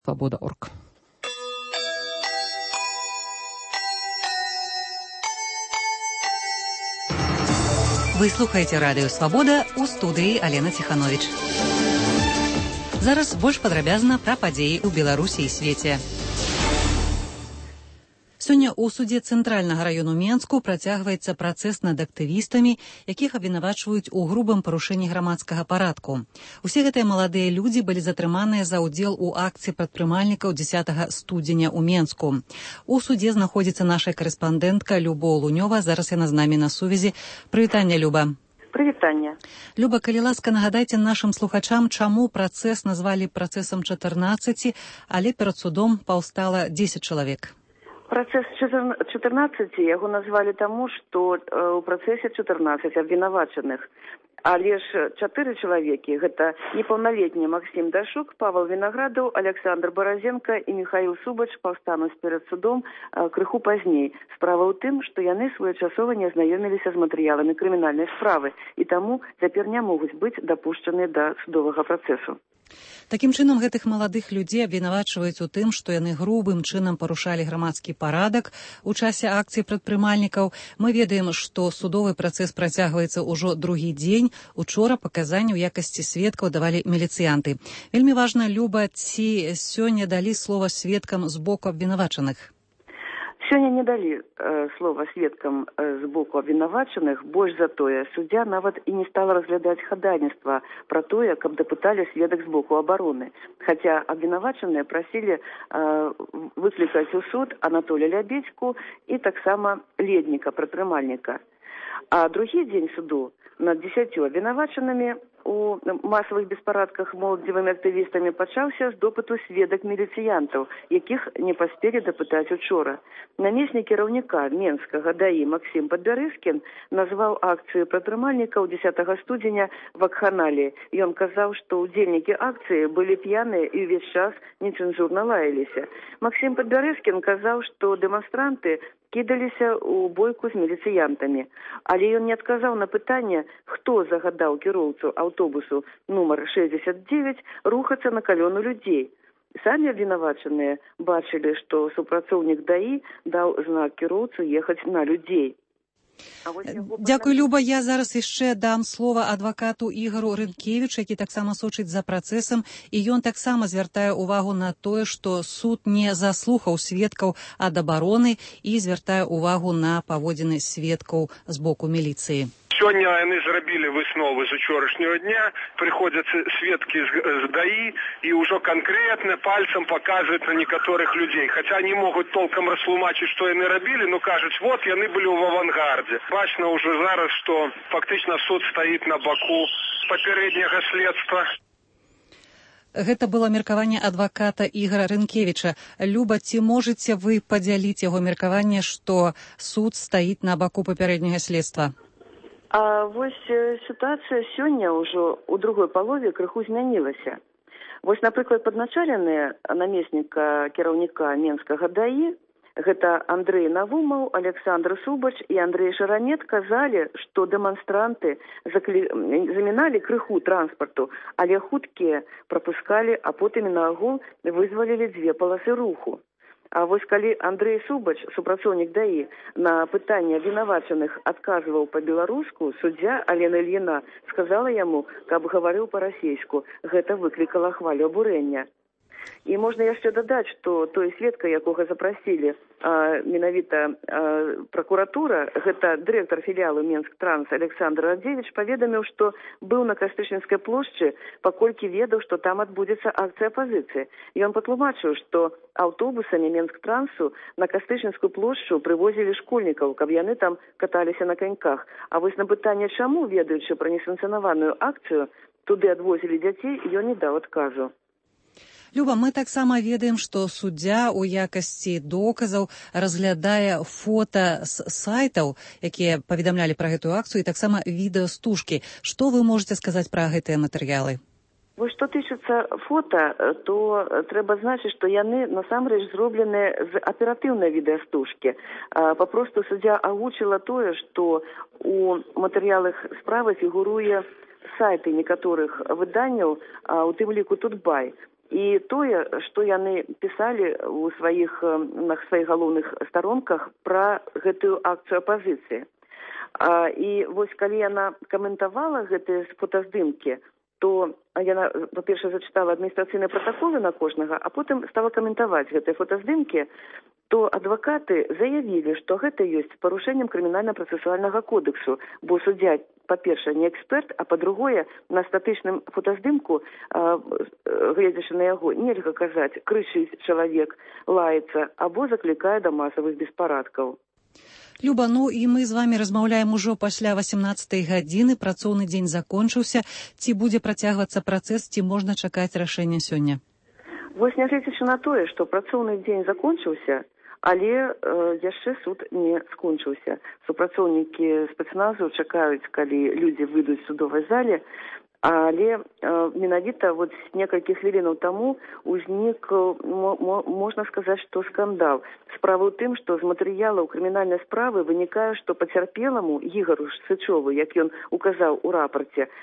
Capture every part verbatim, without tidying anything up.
свобода точка орг. Вы слухаеце радыё Свабода, у студыі Алена Ціхановіч. Зараз больш падрабязна пра падзеі ў Беларусі і свеце. Сёння ў судзе Цэнтральнага раёну Менску працягваецца працэс над актывістамі, якіх абвінавачваюць у грубым парушэнні грамадскага парадку. Усе гэтыя маладыя людзі былі затрыманыя за ўдзел у акцыі прадпрымальнікаў дзесятага студзеня ў Менску. У судзе знаходзіцца наша карэспандэнтка Люба Лунёва. Зараз яна з намі на сувязі. Прывітанне, Люба. Прывітанне. Люба, калі ласка, нагадайце нашым слухачам, чаму працэс назвалі працэсам чатырнаццаці, але перад судом паўстала дзесяць чалавек. Працэс чатырнаццаці яго назвалі таму, што ў працэсе чатырнаццаць абвінавачаных. Але ж чатыры чалавекі, гэта непаўналетні Максім Дашук, Павел Вінаградаў, Александр Баразенко і Михаил Субач паўстануць перад судом крыху пазней. Справа ў тым, што яны своечасова не азнаёміліся з матэрыяламі крымінальнай справы і таму цяпер не могуць быць дапушчаныя да судовага працэсу. Такім чынам, гэтых маладых людзей абвінавачваюць у тым, што яны грубым чынам парушалі грамадскі парадак у часе акцыі прадпрымальнікаў. Мы ведаем, што судовы працэс працягваецца ўжо другі дзень. Учора паказанні ў якасці сведкаў давалі міліцыянты. Вельмі важна, Люба, ці сёння далі слова сведкам з боку абвінавачаных? Сёння не далі э, слова сведкам э, з боку абвінавачаных. Больш за тое, суддзя нават і не стала разглядаць хадайніцтва пра тое, каб дапыталі сведак з боку абароны. Хаця абвінавачаныя прасілі э, выклікаць у суд Анатолія Лябедзьку і таксама Ледніка, прадпрымальніка. А другі дзень суду над дзесяццю абвінавачанымі у масавых беспарадках моладзевымі актывістамі пачаўся з допыту сведак міліцыянтаў, якіх не паспелі дапытаць учора. Намеснік кіраўніка Менскага ДАІ Максім Падбярэзкін назваў акцыю прадпрымальнікаў дзесятага студзеня вакханаліяй. Ён казаў, што ўдзельнікі акцыі былі п'яныя і ўвесь час нецэнзурна лаяліся. Максім Падбярэзкін казаў, што дэманстранты кідаліся ў бойку з міліцыянтамі. Але ён не адказаў на пытанне, хто загадаў кіроўцу аўтобусу нумар шэсцьдзесят дзевяць рухацца на калёну людзей. Самі абвінавачаныя бачылі, што супрацоўнік ДАІ даў знак кіроўцу ехаць на людзей. Дзякуй, Люба. Я зараз яшчэ дам слова адвакату Ігару Рынкевічу, які таксама сочыць за працэсам, і ён таксама звяртае ўвагу на тое, што суд не заслухаў сведкаў ад абароны і звяртае ўвагу на паводзіны сведкаў з боку міліцыі. Сёння яны зрабілі высновы з учорашняга дня, прыходзяць сведкі з, з ДАІ і ўжо канкрэтна пальцам паказваюць на некаторых людзей. Хаця не могуць толкам растлумачыць, што яны рабілі, но кажуць, вот яны былі ў авангардзе. Бачна ўжо зараз, што фактычна суд стаіць на баку папярэдняга следства. Гэта было меркаванне адваката Ігара Рынкевіча. Люба, ці можаце вы падзяліць яго меркаванне, што суд стаіць на баку папярэдняга следства? А вось сітуацыя сёння ўжо ў другой палове крыху змянілася. Вось, напрыклад, падначаленыя намесніка кіраўніка Менскага ДАІ, гэта Андрэй Навумаў, Александр Субач і Андрэй Шаранет казалі, што дэманстранты заклі... заміналі крыху транспарту, але хуткія прапускалі, а потым на агул вызвалілі дзве паласы руху. А вось калі Андрэй Субач, супрацоўнік ДАІ, на пытанне абвінавачаных адказваў па-беларуску, суддзя Алена Ільіна сказала яму, каб гаварыў па-расейску. Гэта выклікала хвалю абурэння. І можна яшчэ дадаць, што той сведка, якога запрасілі а, менавіта а, пракуратура, гэта дырэктар філіалу Менск-Транс Александр Радзевіч, паведаміў, што быў на Кастычынскай плошчы, паколькі ведаў, што там адбудзецца акцыя апазіцыі. Ён патлумачыў, што аўтобусамі Менск-Трансу на Кастычынскую плошчу прывозілі школьнікаў, каб яны там каталіся на каньках. А вось на пытанне, чаму, ведаючы пра несанкцыянаваную акцыю, туды адвозілі дзяцей, ён не даў адказу. Люба, мы таксама ведаем, што суддзя ў якасці доказаў разглядае фота з сайтаў, якія паведамлялі пра гэтую акцыю, і таксама відэастужкі. Што вы можаце сказаць пра гэтыя матэрыялы? Вось што тычыцца фота, то трэба значыць, што яны насамрэч зроблены з аператыўнай відэастужкі. Папросту суддзя агучыла тое, што у матэрыялах справы фігуруе сайты некаторых выданняў, у тым ліку Тутбай. І тое, што яны пісалі ў сваіх, на сваіх галоўных старонках пра гэтую акцыю апазіцыі. А, і вось калі яна каментавала гэтыя фотаздымкі, то яна, па-першае, зачытала адміністрацыйныя пратаколы на кожнага, а потым стала каментаваць гэтыя фотаздымкі, то адвакаты заявілі, што гэта ёсць парушэннем крымінальна-працэсуальнага кодексу, бо суддзя, па-першае, не эксперт, а па-другое, на статычным фотаздымку, гледзячы на яго, нельга казаць, крычыць чалавек, лаецца, або заклікае да масавых беспарадкаў. Люба, ну і мы з вами размаўляем ужо пасля васямнаццатай гадзіны, працоўны дзень закончыўся. Ці будзе працягвацца працэс, ці можна чакаць рашэння сёння? Вось нягледзячы на тое, што працоўны дзень закончыўся, але э, яшчэ суд не скончыўся. Супрацоўнікі спецназу чакаюць, калі людзі выйдуць з судовай зале, але э, менавіта вот некалькі хвілінаў таму узнік, можна сказаць, што скандал. Справа ў тым, што з матэрыялаў крымінальнай справы вынікае, што пацярпеламу Ігару Сычову, як ён указаў у рапарце,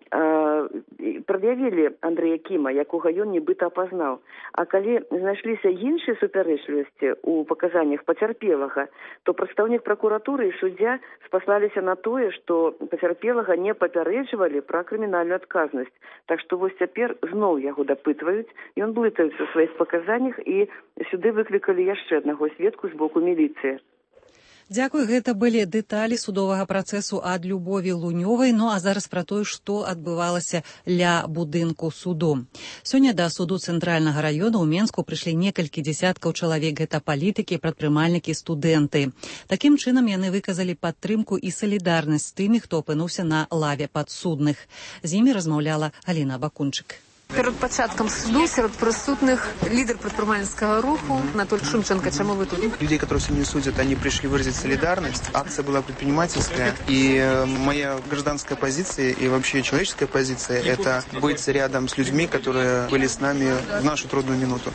прад'явілі Андрэя Кіма, якога ён нібыта апазнаў. А калі знайшліся іншыя супярэчлівасці ў паказаннях пацярпелага, то прадстаўнік пракуратуры і суддзя спаслаліся на тое, што пацярпелага не папярэджвалі пра крымінальную адказнасць. Так што вось цяпер зноў яго дапытваюць, ён блытаецца ў сваіх паказаннях, і сюды выклікалі яшчэ аднаго сведку з боку міліцыі. Дзякуй, гэта былі дэталі судовага працэсу ад Любові Лунёвай. Ну а зараз пра тое, што адбывалася ля будынку суду. Сёння да суду цэнтральнага раёна ў Менску прыйшлі некалькі дзясяткаў чалавек. Гэта палітыкі, прадпрымальнікі, студэнты. Такім чынам яны выказалі падтрымку і салідарнасць з тымі, хто апынуўся на лаве падсудных. З імі размаўляла Галіна Бакунчык. Перед початком суду среди присутных лидер предпринимательского руху Анатолий Шумченко. Чему вы тут? Людей, которые сегодня судят, они пришли выразить солидарность. Акция была предпринимательская. И моя гражданская позиция и вообще человеческая позиция – это быть рядом с людьми, которые были с нами в нашу трудную минуту.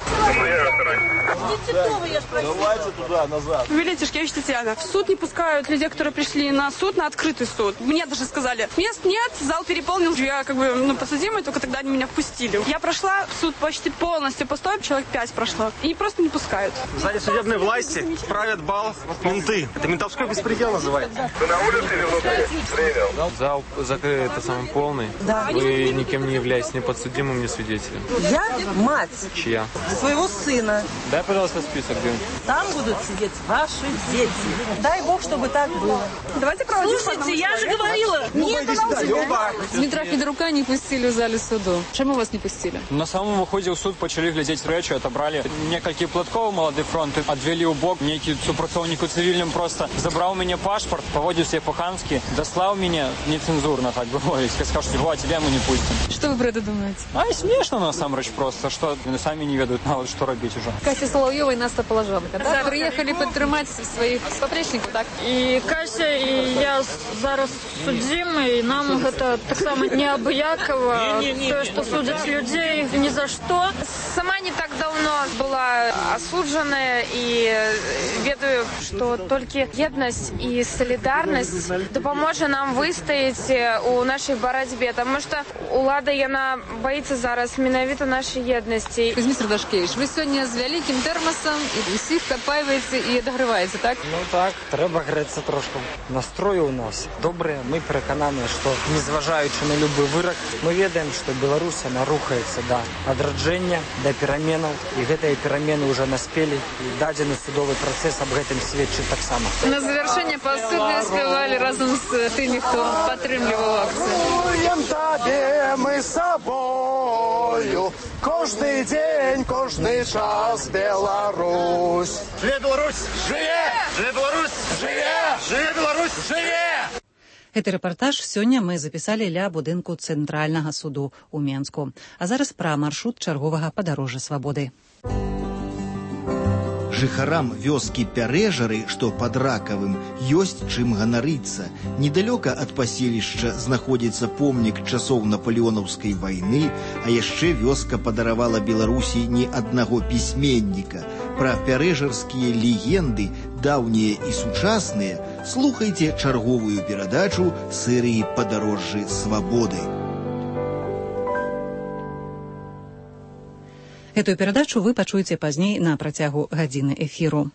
Давайте туда, назад. Велитишкевич Татьяна. В суд не пускают людей, которые пришли на суд, на открытый суд. Мне даже сказали, мест нет, зал переполнен. Я как бы ну, подсудимый, только тогда они меня впустили. Я прошла суд почти полностью пустой, человек пять прошло. И просто не пускают. В зале судебной власти правят бал менты. Это ментовской беспредел называется. Вы на улице или внутри? Зал закрыт, это самый полный. Да. Вы никем не являетесь ни подсудимым, ни свидетелем. Я мать. Чья? Своего сына. Дай, пожалуйста, список, где. Там будут сидеть ваши дети. Дай Бог, чтобы так было. Давайте проводим. Слушайте, я же говорила. Нет, Дмитра Федорука не пустили в зале суду. Чему вас не пустили? На самом выходе в суд почали глядеть речі, отобрали некалькі платков молодий фронт, отвели у бок. Некий супрацовник у цивильном просто забрал меня паспорт, поводил себя по-хански, дослал меня нецензурно, так говорить. Сказал, что его, а тебя мы не пустим. Что вы про это думаете? А и смешно насамрэч просто, что сами не ведают, надо что робить уже. Кася Соловьева и Настя Положенко, да? Приехали подтримать своих поплечников, так? І Кася, і я зараз судимый, нам это так само необъяково, то, что судят людей ни за что. Сама не так давно была осуджена и ведаю, что только едность и солидарность допоможе нам выстоять у нашей боротьбе, потому что улада яна боится зараз менавіта нашей едности. Кузьміс Радашкевич, вы сегодня с великим термосом и усіх копаете и догреваете, так? Ну так, треба греться трошки. Настрой у нас добрий. Ми переконані, що незважаючи на любий вирок, ми ведаємо, що Білорусь вона рухається до адрадження, до переменів. І ці перемени вже наспіли. І дадений судовий процес об этом свідчить так само. На завершення посудні співали разом з тими, хто підтримував акцію. Чуємо тебе ми з собою. Кожний день, кожний час Беларусь. Живе Беларусь! Живе! Живе Беларусь! Живе! Живе Беларусь! Живе! Гэты рэпартаж сёння мы запісалі ля будынку цэнтральнага суду ў Менску. А зараз пра маршрут чарговага падарожжа свабоды. Жыхарам вёскі Пярэжары, што пад Ракавым, ёсць чым ганарыцца. Недалёка ад паселішча знаходзіцца помнік часоў напалеонаўскай вайны, а яшчэ вёска падаравала Беларусі не аднаго пісьменніка. Пра пярэжарскія легенды, даўнія і сучасныя, слухайце чарговую перадачу серыі «Падарожжы свабоды». Гэтую перадачу вы пачуеце пазней на працягу гадзіны эфіру.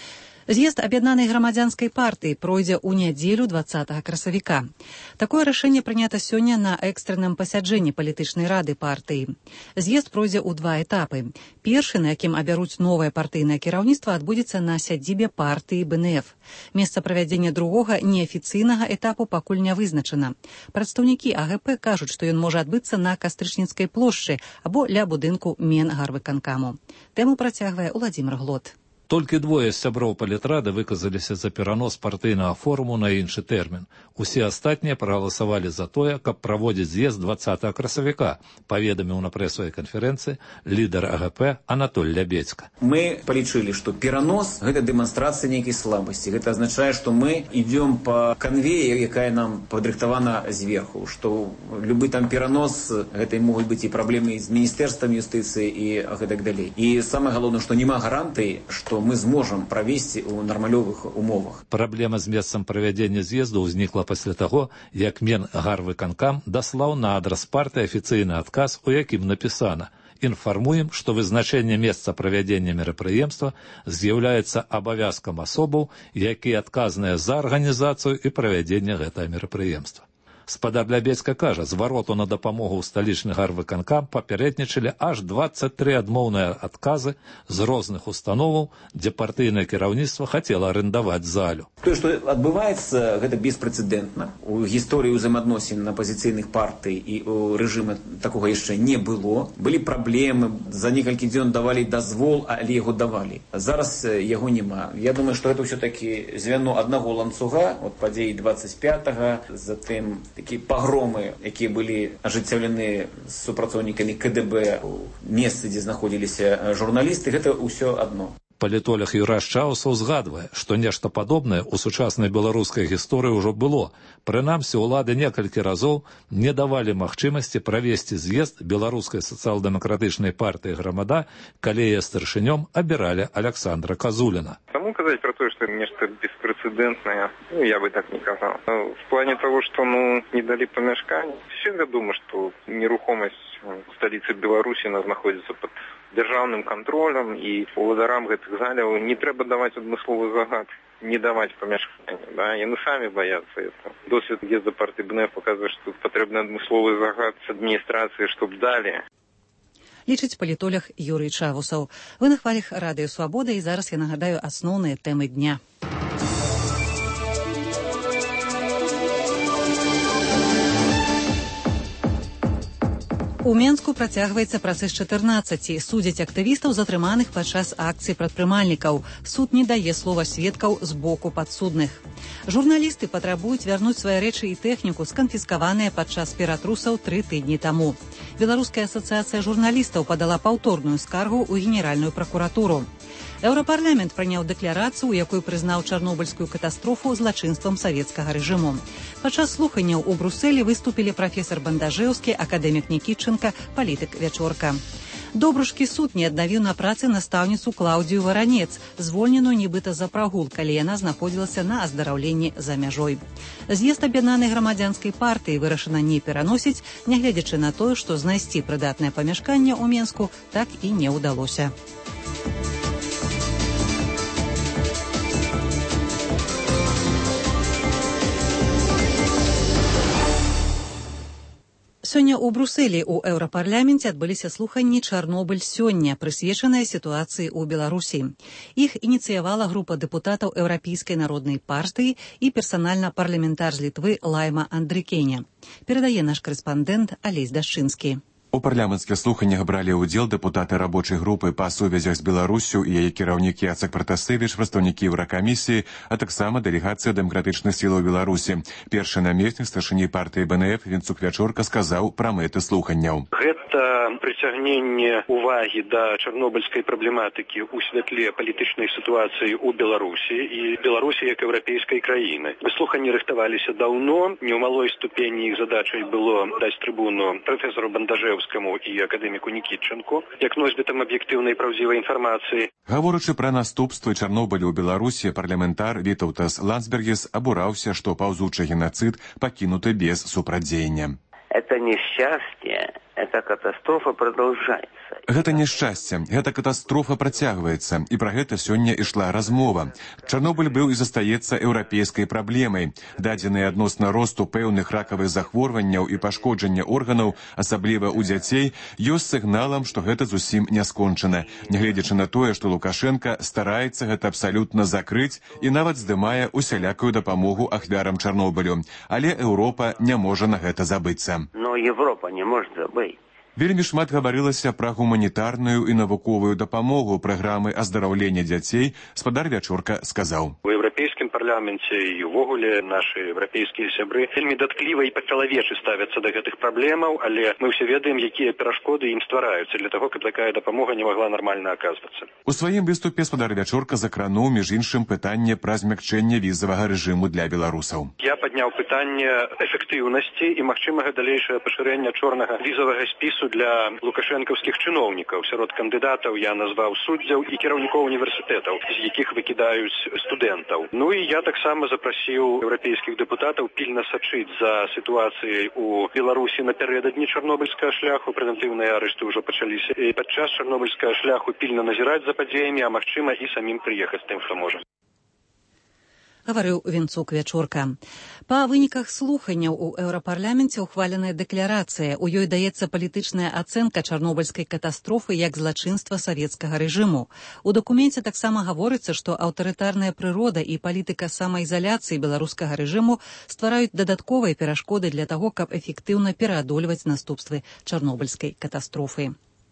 З'езд аб'яднанай грамадзянскай партыі пройдзе ў нядзелю двадцатага красавіка. Такое рашэнне прынята сёння на экстранным пасяджэнні палітычнай рады партыі. З'езд пройдзе ў два этапы. Першы, на якім абяруць новае партыйнае кіраўніцтва, адбудзецца на сядзібе партыі бэ эн эф. Месца правядзення другога неафіцыйнага этапу пакуль не вызначана. Прадстаўнікі а гэ пэ кажуць, што ён можа адбыцца на Кастрычніцкай плошчы або ля будынку Менгарвыканкаму. Тэму працягвае Уладзімір Глот. Толькі двое з сяброў палітрады выказаліся за перанос партыйнага форуму на іншы тэрмін. Усе астатнія прагаласавалі за тое, каб праводзіць з'езд двадцатага красавіка, паведаміў на прэсавай канферэнцыі лідар а гэ пэ Анатоль Лябедзька. Мы палічылі, што перанос – гэта дэманстрацыя нейкай слабасці. Гэта азначае, што мы ідём па канвеі, якая нам падрыхтавана зверху, што любы там перанос, гэта могуць быць і праблемы з міністэрствам юстыцыі і гэтак далей. І самае галоўнае, што няма гарантыі, што мы зможам правесці ў нармалёвых умовах. Праблема з месцам правядзення з'езду ўзнікла пасля таго, як Менгарвыканкам даслаў на адрас партыі афіцыйны адказ, у якім напісана: «Інфармуем, што вызначэнне месца правядзення мерапрыемства з'яўляецца абавязкам асобаў, якія адказныя за арганізацыю і правядзенне гэтага мерапрыемства». Спадар Лябедзька кажа, звароту на дапамогу ў сталічны гарвыканкам папярэднічалі аж дваццаць тры адмоўныя адказы з розных установаў, дзе партыйнае кіраўніцтва хацела арендаваць залю. Тое, што адбываецца, гэта беспрэцэдэнтна. У гісторыі ўзаемаадносін апазіцыйных партый і ў рэжыме такога яшчэ не было. Былі праблемы, за некалькі дзён давалі дазвол, але яго давалі. Зараз яго няма. Я думаю, што гэта ўсё-такі звяно аднаго ланцуга, от падзеі дваццаць пятага, затым такія пагромы, якія былі ажыццяўлены з супрацоўнікамі ка дэ бэ у месцы, дзе знаходзіліся журналісты, гэта ўсё адно. Палітолог Юраш Чаусаў згадвае, што нешта падобнае ў сучаснай беларускай гісторыі ўжо было. Прынамсі, улады некалькі разоў не давалі магчымасці правесці з'езд беларускай сацыял-дэмакратычнай партыі «Грамада», калі яе старшынём абіралі Аляксандра Казуліна. Таму казаць пра тое, што нешта беспрэцэдэнтнае, ну, я бы так не казаў. В плане того, што ну, не далі памяшканне, все вядома, што нерухомасць у сталіцы Беларусі знаходзіцца пад дзяржаўным кантролем, і уладарам гэтых заляў не трэба даваць адмысловы загад, не даваць памяшканне. Да? Яны самі баяцца этого. Досвед з'езда партыі бэ эн эф паказвае, што патрэбны адмысловы загад з адміністрацыі, чтоб далі. Лічыць палітолог Юрый Чавусаў. Вы на хвалях Радыё Свабода, і зараз я нагадаю асноўныя тэмы дня. У Менску працягваецца працэс чатырнаццаці. Судзяць актывістаў, затрыманых падчас акцыі прадпрымальнікаў. Суд не дае слова сведкаў з боку падсудных. Журналісты патрабуюць вярнуць свае рэчы і тэхніку, сканфіскаваныя падчас ператрусаў тры тыдні таму. Беларуская асацыяцыя журналістаў падала паўторную скаргу ў генеральную пракуратуру. Еўрапарламент прыняў дэкларацыю, у якой прызнаў чарнобыльскую катастрофу злачынствам савецкага рэжыму. Падчас слуханняў у Брусэлі выступілі прафесар Бандажэўскі, акадэмік Нікітчанка, палітык Вячорка. Добрушкі суд не аднавіў на працы настаўніцу Клаўдзію Варанец, звольненую нібыта за прагул, калі яна знаходзілася на аздараўленні за мяжой. З'езд аб'яднанай грамадзянскай партыі вырашана не пераносіць, нягледзячы на тое, што знайсці прыдатнае памяшканне ў Менску так і не ўдалося. Сёння ў Брусэлі ў Еўрапарламенце адбыліся слуханні «Чарнобыль сёння», прысвечаныя сітуацыі ў Беларусі. Іх ініцыявала група дэпутатаў Еўрапейскай народнай партыі і персанальна парламентар з Літвы Лайма Андрыкеня. Перадае наш карэспандэнт Алесь Дашчынскі. У парламенцкіх слуханнях бралі ўдзел дэпутаты рабочай групы па сувязях з Беларуссю і яе кіраўнік Яцек Пратасевіч, прадстаўнікі Еўракамісіі, а таксама дэлегацыя дэмакратычных сілаў Беларусі. Першы намеснік старшыні партыі бэ эн эф Вінцук Вячорка сказаў пра мэты слуханняў. Гэта прыцягненне увагі да чарнобыльскай праблематыкі ў святле палітычнай сітуацыі ў Беларусі і Беларусі як еўрапейскай краіны. Слуханні рыхтаваліся даўно, не ў малой ступені іх задачай было даць трыбуну прафесару Бандажэўскаму і акадэміку Нікітчанку, як носьбітам аб'ектыўнай праўдзівай інфармацыі. Гаворачы пра наступствы Чарнобылю ў Беларусі, парламентар Вітаўтас Ландсбергіс абураўся, што паўзучы геноцид пакінуты без супрацьдзеяння. Это несчастье, эта катастрофа продолжается. Гэта няшчасце, гэта катастрофа працягваецца, і пра гэта сёння ішла размова. Чарнобыль быў і застаецца еўрапейскай праблемай. Дадзеныя адносна росту пэўных ракавых захворванняў і пашкоджання органаў, асабліва ў дзяцей, ёсць сігналам, што гэта зусім не скончана. Нягледзячы на тое, што Лукашенка стараецца гэта абсалютна закрыць і нават здымае усялякую дапамогу ахвярам Чарнобылю. Але Еўропа не можа на гэта забыцца. Но Европа не может забыть. Вельмі шмат гаварылася пра гуманітарную і навуковую дапамогу праграмы аздараўлення дзяцей. Спадар Вячорка сказаў. У еўрапейскім парламенце і ўвогуле нашы еўрапейскія сябры вельмі даткліва і па-чалавечы ставяцца да гэтых праблемаў, але мы ўсе ведаем, якія перашкоды ім ствараюцца для таго, каб такая дапамога не магла нармальна аказвацца. У сваім выступе спадар Вячорка закрануў, між іншым, пытанне пра змякчэнне візавага рэжыму для беларусаў. Я падняў пытанне эфектыўнасці і магчымага далейшага пашырэння чорнага візавага спісу для лукашэнкаўскіх чыноўнікаў. Сярод кандыдатаў я назваў суддзяў і кіраўнікоў універсітэтаў, з якіх выкідаюць студэнтаў. Ну і я таксама запрасіў еўрапейскіх дэпутатаў пільна сачыць за сітуацыяй у Беларусі напярэдадні чарнобыльскага шляху. Прэвентыўныя арышты ўжо пачаліся. І падчас чарнобыльскага шляху пільна назіраць за падзеямі, а магчыма і самім прыехаць тым, што можа. Гаварыў Венцук Вячорка. Па выніках слуханняў у еўрапарламенце ухваленая дэкларацыя. У ёй даецца палітычная ацэнка чарнобыльскай катастрофы як злачынства савецкага рэжыму. У дакуменце таксама гаворыцца, што аўтарытарная прырода і палітыка самаізаляцыі беларускага рэжыму ствараюць дадатковыя перашкоды для таго, каб эфектыўна пераадольваць наступствы чарнобыльскай катастрофы.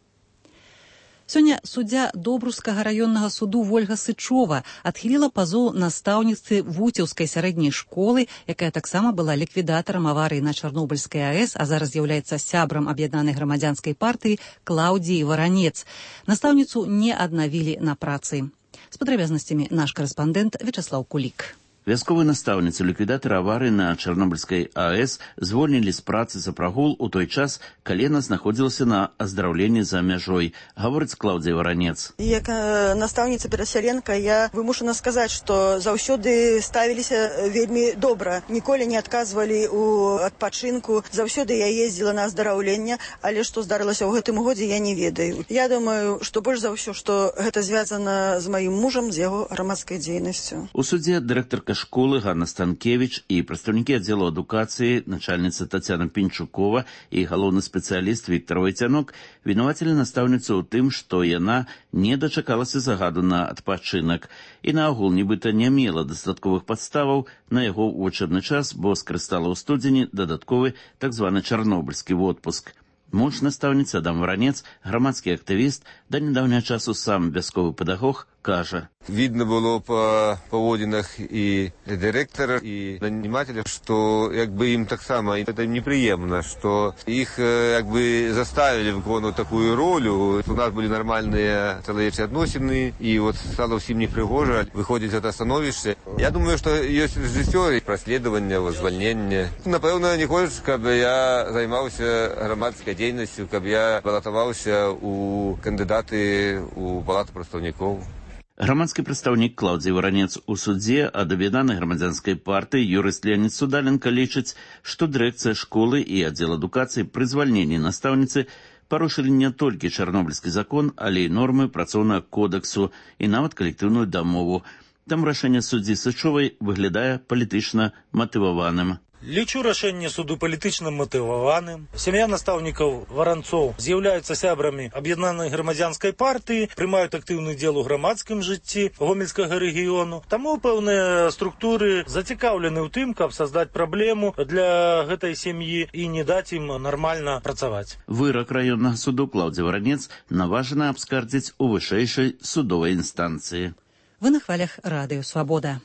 Сёння суддзя Добрускага раённага суду Вольга Сычова адхіліла пазоў настаўніцы Вуцеўскай сярэдняй школы, якая таксама была ліквідатарам аварыі на Чарнобыльскай АЭС, а зараз з'яўляецца сябрам аб'яднанай грамадзянскай партыі Клаўдзіі Варанец. Настаўніцу не аднавілі на працы. З падрабязнасцямі наш карэспандэнт Вячаслаў Кулік. Вясковую настаўніцу ліквідатара аварыі на Чарнобыльскай АЭС звольнілі з працы за прагул у той час, калі яна знаходзілася на аздараўленні за мяжой, гаворыць Клаўдзія Варанец. Як настаўніца перасяленка я вымушана сказаць, што заўсёды ставіліся вельмі добра, ніколі не адказвалі ў адпачынку, заўсёды я ездзіла на аздараўленне, але што здарылася ў гэтым годзе, я не ведаю. Я думаю, што больш за ўсё, што гэта звязана з маім мужам, з яго грамадскай дзейнасцю. У судзе дырэктарка школы Ганна Станкевич і прадстаўнікі аддзелу адукацыі, начальніца Тацяна Пінчукова і галоўны спецыяліст Віктар Вайцянок вінавацілі настаўніцу ў тым, што яна не дачакалася загаду на адпачынак і наогул нібыта не мела дастатковых падставаў на яго вучэбны час, бо скарыстала ў студзені дадатковы так званы чарнобыльскі водпуск. Муж настаўніцы Адам Варанец, грамадскі актывіст, да нядаўняга часу сам вясковы педагог, кажа. Видно было по поводинах и директора, и нанимателя, что как бы им так само это неприемно, что их как бы заставили выполнить такую роль. У нас были нормальные человеческие отношения, и вот стало всем непригоже. Выходит, это становишься. Я думаю, что есть режиссеры, проследование, звольнение. Напевно, не хочешь, чтобы я занимался громадской деятельностью, чтобы я баллотовался у кандидаты у Палаты представников. Грамадскі прадстаўнік Клаўдзій Варанец у судзе ад аб'яднанай грамадзянскай партыі юрыст Леонід Судаленко лічыць, што дырэкцыя школы і аддзел адукацыі пры звальненні настаўніцы парушылі не толькі чарнобыльскі закон, але і нормы працоўнага кодексу і нават калектыўную дамову. Там рашэнне суддзі Сычовай выглядае палітычна матываваным. Лічу рашэнне суду палітычна матываваным. Сям'я настаўнікаў Варанцоў з'яўляюцца сябрамі аб'яднанай грамадзянскай партыі, прымаюць актыўны удзел у грамадскім жыцці гомельскага рэгіёну. Таму пэўныя структуры зацікаўлены ў тым, каб саздаць праблему для гэтай сям'і і не даць ім нармальна працаваць. Вырак раённага суду Клаўдзія Варанец наважана абскардзіць у вышэйшай судовай інстанцыі. Вы на хвалях радыё Свабода.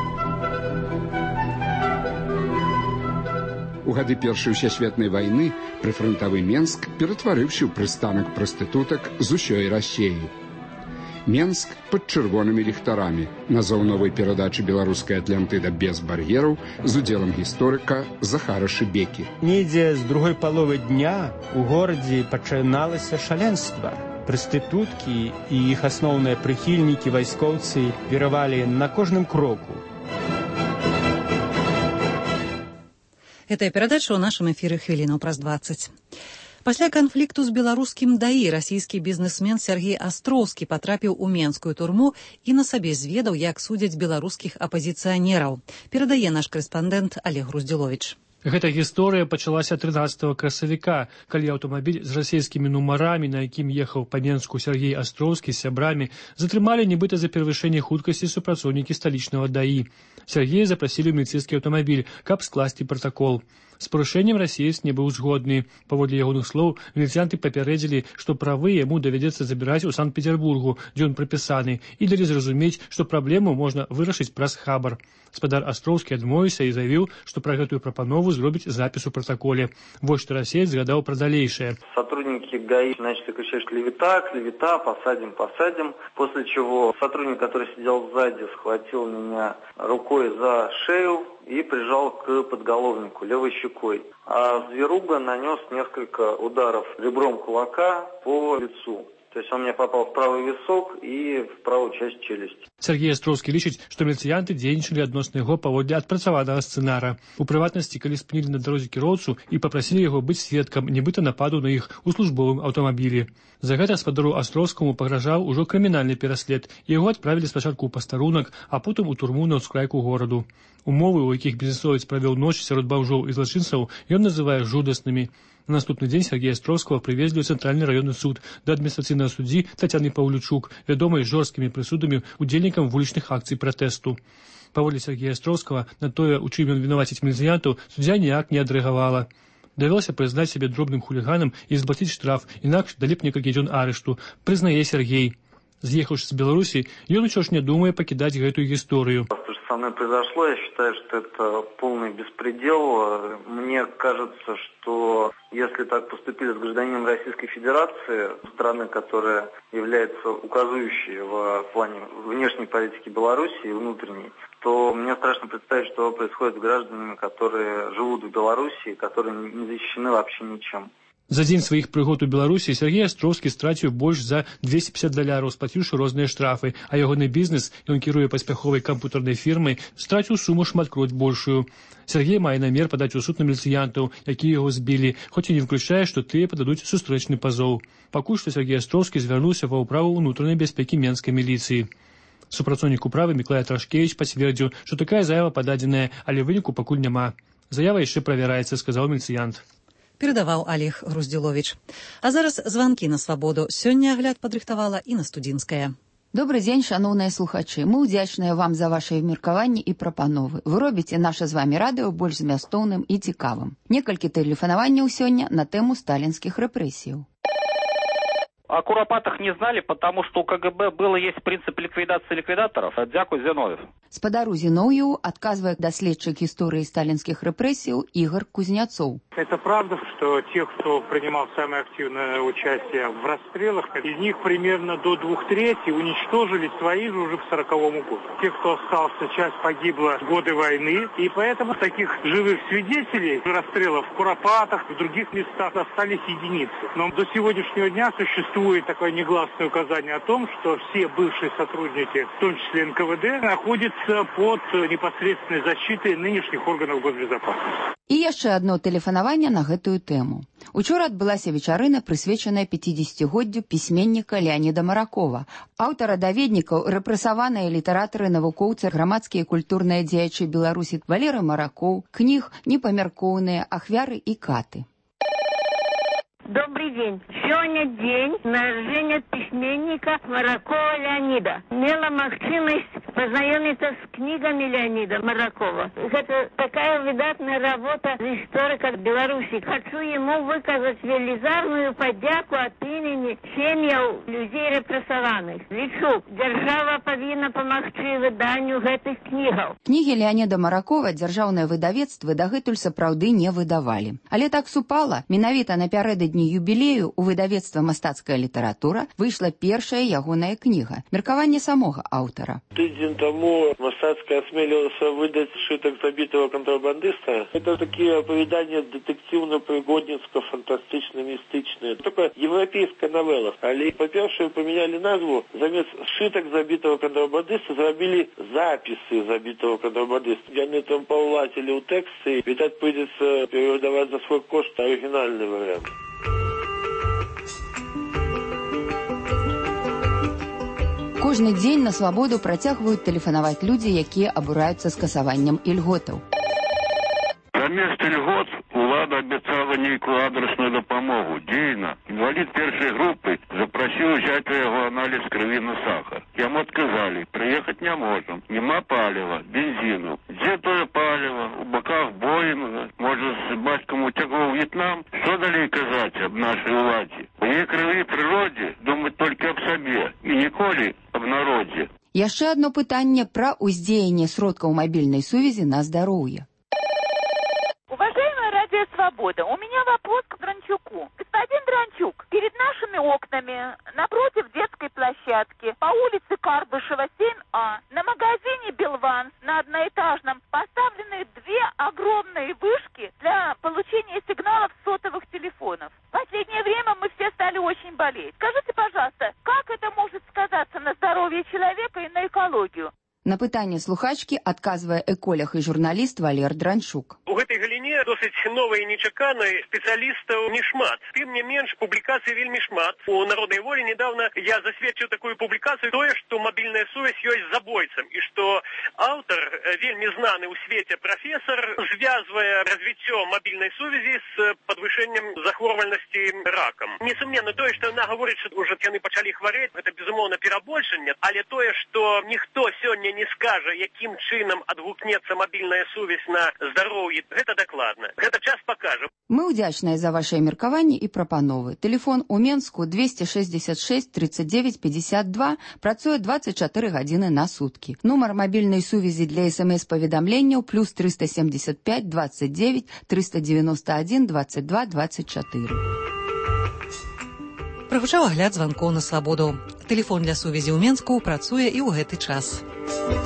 У гады Першай сусветнай вайны прыфрантавы Менск ператварыўся ў прыстанак прастытутак з усёй Расіі. Менск пад чырвонымі ліхтарамі назваў новай перадачы беларускай Атлантыда без бар'ераў з удзелам гісторыка Захара Шыбекі. Недзе з другой паловы дня у горадзе пачыналася шаленства. Прастытуткі і іх асноўныя прыхільнікі вайскоўцы віравалі на кожным кроку. Гэтая перадача ў нашым эфіры хвілінаў праз дваццаць. Пасля канфлікту з беларускім даі расійскі бізнесмен Сергей Астроўскі патрапіў у менскую турму і на сабе зведаў, як судзяць беларускіх апазіцыянераў. Перадае наш корэспандэнт Олег Груздзіловіч. Гэта гісторыя пачалася трынаццатага красавіка, калі аўтамабіль з расійскімі нумарамі, на якім ехаў па Менску Сергей Астроўскі з сябрамі, затрымалі нібыта за перавышэнне хуткасці супрацоўнікі сталічнага даі. Сергея запрасілі ў міліцэйскі аўтамабіль, каб скласці пратакол. З парушэннем расеец не быў згодны. Паводле ягоных слоў, міліцыянты папярэдзілі, што правы яму давядзецца забіраць у Санкт-Петербургу, дзе ён прыпісаны, і далі зразумець, што праблему можна вырашыць праз хабар. Спадар Астроўскі адмовіўся і заявіў, што пра гэтую прапанову зробіць запіс у протоколе. Вот что расеец згадаў пра далейшее. Сотрудники ГАИ начали кричать: клевета, клевета, посадим, посадим. После чего сотрудник, который сидел сзади, схватил меня рукой за шею и прижал к подголовнику левой щекой. А зверуга нанес несколько ударов ребром кулака по лицу. То есть он мне попал в правый висок и в правую часть челюсти. Сергей Астроўскі лічыць, што міліцыянты дзейнічалі адносна яго паводле адпрацаванага сцэнара. У прыватнасці, калі спынілі на дарозе кіроўцу і папрасілі яго быць сведкам нібыта нападу на іх у службовым аўтамабілі. За гэта спадару Астроўскаму пагражаў ужо крымінальны пераслед, і яго адправілі спачатку ў пастарунак, а потым у турму на ўскрайку гораду. Умовы, у якіх бізнесовец правёў ноч сярод баўжоў і злачынцаў, ён называе жудаснымі. На наступны дзень Сергея Астроўскага прывезлі ў цэнтральны раённы суд да адміністрацыйнага суддзі Тацяны Паўлючук, вядомай жорсткімі прысудамі удзельнікам вулічных акцый пратэсту. Паводле Сергея Астроўскага на тое, у чым ён вінаваціць міліцыянтаў, суддзя ніяк не адрэагавала. Давялося прызнаць сябе дробным хуліганам і заплаціць штраф, інакш далі б некалькі дзён арышту, прызнае Сергей. З'ехаўшы з Беларусі, ён усё ж не думае пакідаць гэтую гісторыю. То, что со мной произошло, я считаю, что это полный беспредел. Мне кажется, что если так поступили с гражданином Российской Федерации, страны, которая является указующей в плане внешней политики Беларуси и внутренней, то мне страшно представить, что происходит с гражданами, которые живут в Беларуси, которые не защищены вообще ничем. За дзень сваіх прыгод у Беларусі Сергей Астроўскі страціў больш за двести пятьдесят даляраў, сплаціўшы розныя штрафы, а ягоны бізнес, ён кіруе паспяховай камп'ютарнай фірмай, страціў суму шматкроць большую. Сергей мае намер падаць у суд на міліцыянтаў, якія яго збілі, хоць і не выключае, што тыя пададуць сустрэчны пазоў. Пакуль што Сергей Астроўскі звярнуўся ва ўправу ўнутранай бяспекі менскай міліцыі. Супрацоўнік управы Міклай Трашкевіч пацвердзіў, што такая заява пададзеная, але выніку пакуль няма. Заява яшчэ правяраецца, сказаў міліцыянт. Перадаваў Олег Груздзіловіч. А зараз званкі на свабоду. Сёння агляд падрыхтавала Інна Студзінская. Добрый дзень, шаноўныя слухачы. Мы ўдзячныя вам за вашыя меркаванні і прапановы. Вы робіце наша з вамі радыё больш змястоўным і цікавым. Некалькі тэлефанаванняў сёння на тэму сталінскіх рэпрэсіяў. О куропатах не знали, потому что у КГБ было есть принцип ликвидации ликвидаторов. Дякую, Зиновьев. Спадару Зиновьеву отказывает доследчик истории сталинских репрессий Игорь Кузнецов. Это правда, что тех, кто принимал самое активное участие в расстрелах, из них примерно до двух третей уничтожили свои же уже в сороковом году. Тех, кто остался, часть погибла в годы войны, и поэтому таких живых свидетелей расстрелов в Куропатах, в других местах остались единицы. Но до сегодняшнего дня существует такое негласное указание о том, что все бывшие сотрудники, в том числе эн ка вэ дэ, находятся под непосредственной защитой нынешних органов госбезопасности. І яшчэ одно тэлефанаванне на гэтую тэму. Учора адбылася вечарына, прысвечаная пяцідзесяцігоддзю пісьменніка Леаніда Маракова, аўтара даведнікаў, рэпрэсаваныя літаратары, навукоўцы, грамадскія і культурныя дзеячы Беларусі Валерый Маракоў, кніг «Непамяркоўныя», «Ахвяры» і «Каты». Добрый день. Сегодня день рождения письменника Маракова Леонида. Имела магчимость познакомиться с книгами Леонида Маракова. Это такая выдатная работа историка Беларуси. Хочу ему выказать велизарную подяку от имени семьяў людей репрессованных. Лічу, держава повинна помагчы выданню гэтых книгаў. Кнігі Леоніда Маракова дзяржаўныя выдавецтвы дагэтуль сапраўды не выдавалі. Але так супала, менавіта напярэдадні юбілею у выдавецтва «Мастацкая літаратура» выйшла першая ягоная кніга, меркаванне самога аўтара. Тыдзень тому Мастацкая осмелилась выдать «Сшиток забитого контрабандиста». Это такие оповедания детективно-пригодницко-фантастично-мистичные. Такая европейская новелла. Але, по-перше, поменяли назву. Замест «Сшиток забитого контрабандиста» зробили «Записи забитого контрабандиста». Они там поулатили у тексты, видать, придется переводовать за свой кошт оригинальный вариант. Кожны дзень на свабоду працягваюць тэлефанаваць людзі, якія абураюцца скасаваннем ільготаў. Замест ільгот улада абяцала нейкую адресную дапамогу. Дзейна. Інвалід першай групы запрасіў узяць у яго аналіз крыві на сахар. Яму адказалі, прыехаць не можам. Нема паліва, бензіну. Дзе тое паліва? У баках Боінга? Можа, з бацькам уцек у В'етнам? Што далей казаць аб нашай уладзе? У яе крыві прыродзе думаць толькі аб сабе і ніколі аб народзе. Яшчэ одно пытанне пра ўздзеянне сродкаў мабільнай сувязі на здароўе. Уважаемая Радио Свобода, у меня вопрос к Дранчуку. Господин Дранчук, перед нашими окнами, напротив детской площадки, по улице Карбышева, семь А, на магазине «Белванс» на одноэтажном поставлены две огромные вышки для получения сигналов сотовых телефонов. В последнее время мы все стали очень болеть. Скажите, пожалуйста, как это может сказаться на здоровье человека и на экологию? На пытанне слухачкі адказвае эколог і журналіст Валер Дранчук. У гэтай галіне досыць новай і нечаканай спецыялістаў не шмат. Тым не менш, публікацый вельмі шмат. У «Народнай волі» недавно я засведчыў такую публікацыю, тое, што мабільная сувязь ёсць забойцам, і што аўтар, вельмі знаны ў свеце прафесар, звязвае развіццё мабільнай сувязі з падвышэннем захворвальнасці ракам. Несумненна, тое, што яна гаворыць, што ўжо яны пачалі хварэць, гэта, безумоўна, перабольшанне, але тое, што ніхто сёння не скажа, якім чынам адгукнецца мабільная сувязь на здароўе, гэта дакладна. Гэта час пакажа. Мы ўдзячныя за вашыя меркаванні і прапановы. Тэлефон у Менску двести шестьдесят шесть тридцать девять пятьдесят два працуе двадцать чатыры гадзіны на суткі. Нумар мабільнай сувязі для смс-паведамленняў плюс триста семьдесят пять двадцать девять триста девяносто один двадцать два двадцать четыре. Прагучаў агляд званкоў на свабоду. Тэлефон для сувязі ў Менску працуе і ў гэты час.